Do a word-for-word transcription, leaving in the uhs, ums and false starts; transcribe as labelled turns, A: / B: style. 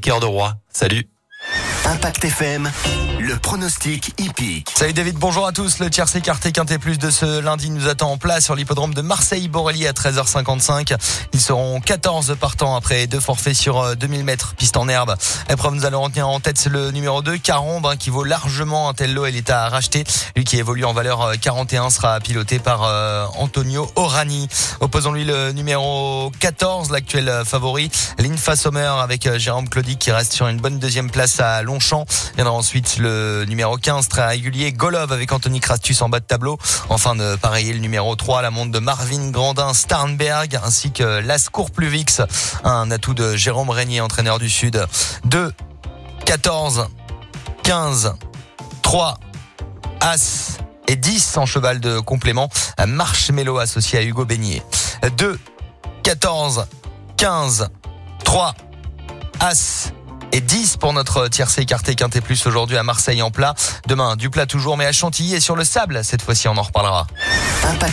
A: Cœur de Roi. Salut.
B: Impact F M, le pronostic hippique.
C: Salut David, bonjour à tous. Le tiercé quarté quinté plus de ce lundi nous attend en place sur l'hippodrome de Marseille-Borelli à treize heures cinquante-cinq. Ils seront quatorze partants après deux forfaits sur deux mille mètres, piste en herbe. Épreuve, nous allons retenir en tête, c'est le numéro deux, Carombe, hein, qui vaut largement un tel lot. Elle est à racheter. Lui qui évolue en valeur quarante et un sera piloté par euh, Antonio Orani. Opposons-lui le numéro quatorze, l'actuel favori, Linfa Sommer, avec Jérôme Claudic qui reste sur une bonne deuxième place à Longchamp. Viendra ensuite le numéro quinze, très régulier, Golov, avec Anthony Crastus en bas de tableau. Enfin de pareiller le numéro trois, la montre de Marvin Grandin Starnberg, ainsi que l'Ascour Pluvix, un atout de Jérôme Régnier, entraîneur du Sud. deux, quatorze, quinze, trois, As et dix en cheval de complément. Marshmello associé à Hugo Beignet. deux, quatorze, quinze, trois, As et dix pour notre tiercé écarté quinté plus aujourd'hui à Marseille en plat. Demain, du plat toujours, mais à Chantilly et sur le sable. Cette fois-ci, on en reparlera.
B: Impact